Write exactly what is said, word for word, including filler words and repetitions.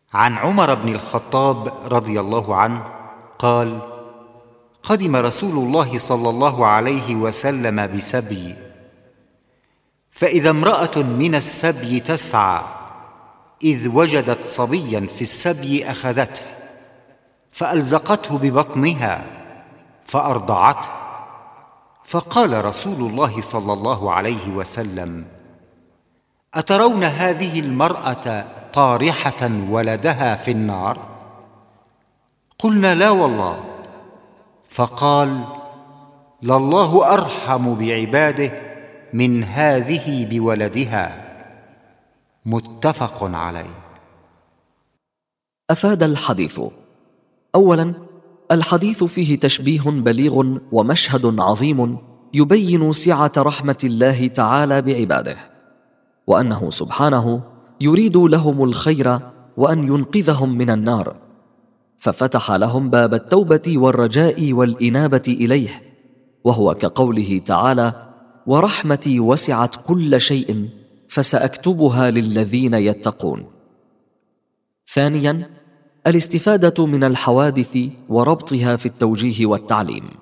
عن عمر بن الخطاب رضي الله عنه قال: قدم رسول الله صلى الله عليه وسلم بسبي، فإذا امرأة من السبي تسعى، إذ وجدت صبيا في السبي أخذته فألزقته ببطنها فأرضعته، فقال رسول الله صلى الله عليه وسلم: أترون هذه المرأة طارحة ولدها في النار؟ قلنا: لا والله. فقال: لله أرحم بعباده من هذه بولدها. متفق عليه. أفاد الحديث: أولاً، الحديث فيه تشبيه بليغ ومشهد عظيم يبين سعة رحمة الله تعالى بعباده، وأنه سبحانه يريد لهم الخير وأن ينقذهم من النار، ففتح لهم باب التوبة والرجاء والإنابة إليه، وهو كقوله تعالى: ورحمتي وسعت كل شيء فسأكتبها للذين يتقون. ثانياً، الاستفادة من الحوادث وربطها في التوجيه والتعليم.